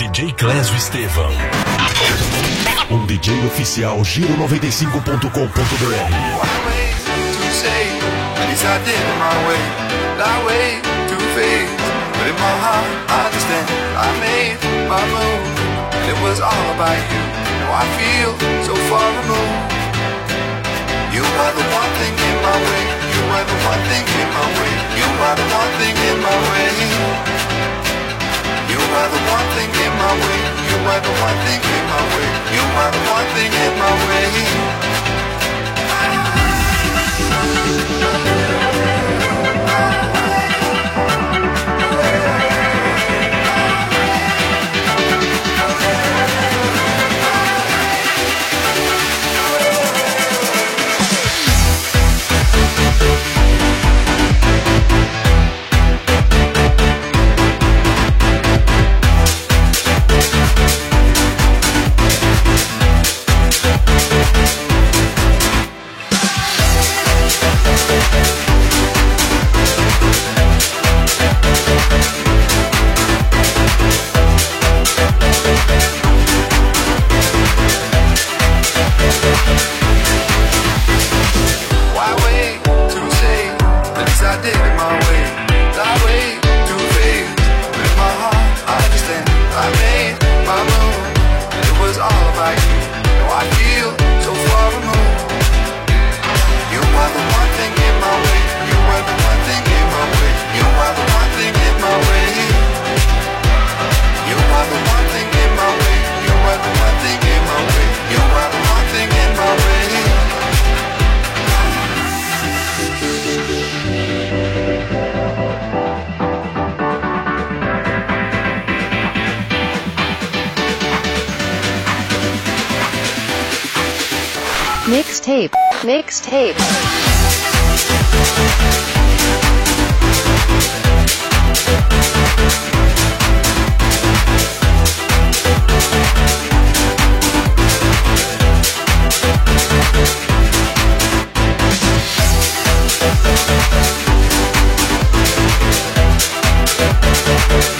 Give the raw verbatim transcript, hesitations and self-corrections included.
J Clésio Estevão. Um D J oficial Giro noventa e cinco ponto com ponto b r. You are the one thing in my way. You are the one thing in my way. You are the one thing in my way. You are the one thing in my way. You are the one thing in my way. You are the one thing in my way. Mixtape, mixtape. We'll be right back.